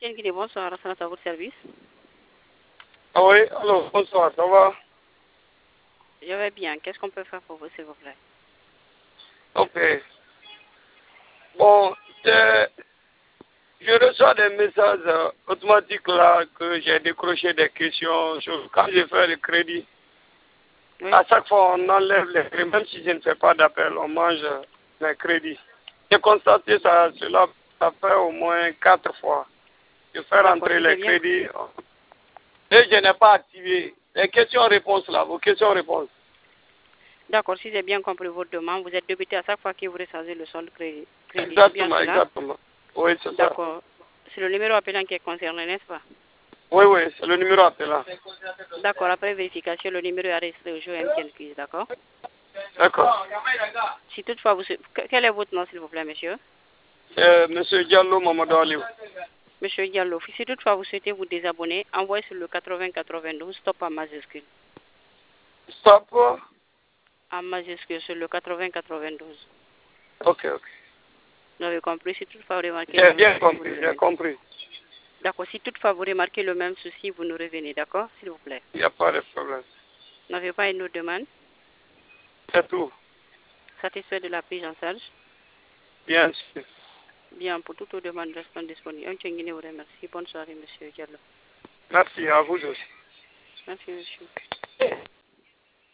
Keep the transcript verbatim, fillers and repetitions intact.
Quel bonsoir, à votre service. Ah oui, alors bonsoir, ça va? Je vais bien. Qu'est-ce qu'on peut faire pour vous, s'il vous plaît? Ok. Bon, je, je reçois des messages euh, automatiques là que j'ai décroché des questions sur quand je fais le crédit. Oui. À chaque fois, on enlève les crédits, même si je ne fais pas d'appel, on mange les crédits. J'ai constaté ça, cela ça fait au moins quatre fois. Je fais rentrer Si les bien... crédits et je n'ai pas activé. Les questions-réponses là, vos questions-réponses. D'accord, si j'ai bien compris votre demande, vous êtes débité à chaque fois que vous recevez le solde crédit. crédit. Exactement, Bien exactement. Oui, c'est ça. D'accord. C'est le numéro appelant qui est concerné, n'est-ce pas? Oui, oui, c'est le numéro appelant. D'accord, après vérification, le numéro est enregistré au jeu M T N Quiz, d'accord? D'accord. Si toutefois vous... Quel est votre nom, s'il vous plaît, monsieur? Euh, Monsieur Diallo Mamadou Aliou. Monsieur Diallo, si toutefois vous souhaitez vous désabonner, envoyez sur le quatre-vingts quatre-vingt-douze, stop en majuscule. Stop. En majuscule sur le quatre-vingts quatre-vingt-douze. Ok, ok. Vous avez compris? Si toutefois vous remarquez J'ai le même bien souci, compris, j'ai compris. D'accord. Si toutefois vous remarquez le même souci, vous nous revenez, d'accord? S'il vous plaît. Il n'y a pas de problème. Vous n'avez pas une autre demande? C'est tout. Satisfait de la prise en charge? Bien sûr. Bien, pour toute demande restons disponibles. Un vous remercie. Bonne soirée, monsieur Diallo. Merci à vous aussi. Merci, monsieur.